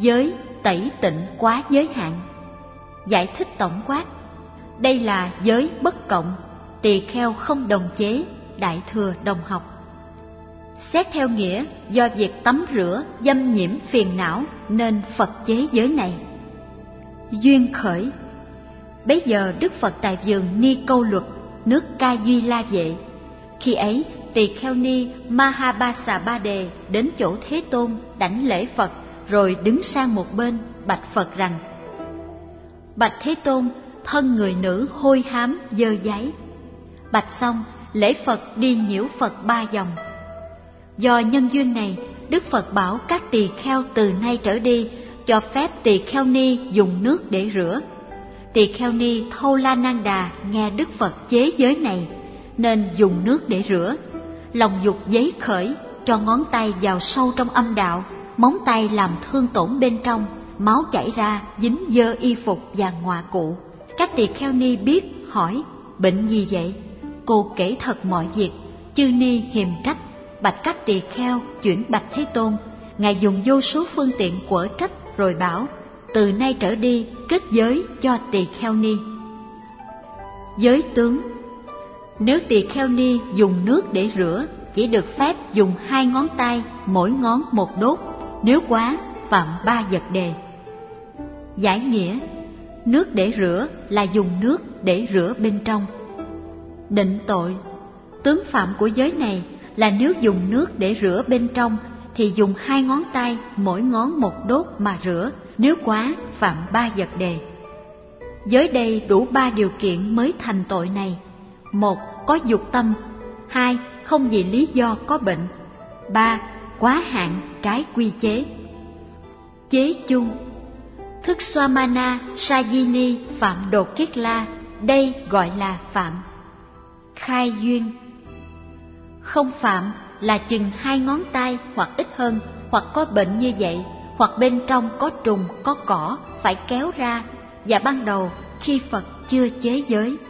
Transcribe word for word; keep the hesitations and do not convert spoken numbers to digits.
giới tẩy tịnh quá giới hạn. Giải thích tổng quát: đây là giới bất cộng, tỳ kheo không đồng chế, đại thừa đồng học. Xét theo nghĩa, do việc tắm rửa dâm nhiễm phiền não nên Phật chế giới này. Duyên khởi. Bấy giờ Đức Phật tại vườn Ni Câu Luật, nước Ca Duy La Vệ. Khi ấy, tỳ kheo ni Mahabasa-ba-đề đến chỗ Thế Tôn đảnh lễ Phật, rồi đứng sang một bên bạch Phật rằng: bạch Thế Tôn, thân người nữ hôi hám dơ dáy. Bạch xong, lễ Phật đi nhiễu Phật ba vòng. Do nhân duyên này, Đức Phật bảo các tỳ kheo từ nay trở đi cho phép tỳ kheo ni dùng nước để rửa. Tỳ kheo ni Thâu La Nan Đà nghe Đức Phật chế giới này nên dùng nước để rửa. Lòng dục giấy khởi, cho ngón tay vào sâu trong âm đạo, móng tay làm thương tổn bên trong, máu chảy ra dính dơ y phục và ngọa cụ. Các tỳ kheo ni biết, hỏi: bệnh gì vậy? Cô kể thật mọi việc. Chư ni hiềm trách, bạch các tỳ kheo chuyển bạch Thế Tôn. Ngài dùng vô số phương tiện quở trách, rồi bảo: từ nay trở đi kết giới cho tỳ kheo ni. Giới tướng. Nếu tỳ kheo ni dùng nước để rửa, chỉ được phép dùng hai ngón tay, mỗi ngón một đốt, nếu quá phạm ba vật đề. Giải nghĩa. Nước để rửa là dùng nước để rửa bên trong. Định tội. Tướng phạm của giới này là nếu dùng nước để rửa bên trong thì dùng hai ngón tay, mỗi ngón một đốt mà rửa, nếu quá phạm ba vật đề. Giới đây đủ ba điều kiện mới thành tội này: một, có dục tâm; hai, không vì lý do có bệnh; ba, quá hạn trái quy chế. Chế chung. Thức Swamana Sajini phạm đột kiết la, đây gọi là phạm. Khai duyên. Không phạm là chừng hai ngón tay hoặc ít hơn, hoặc có bệnh như vậy, hoặc bên trong có trùng, có cỏ, phải kéo ra, và ban đầu khi Phật chưa chế giới.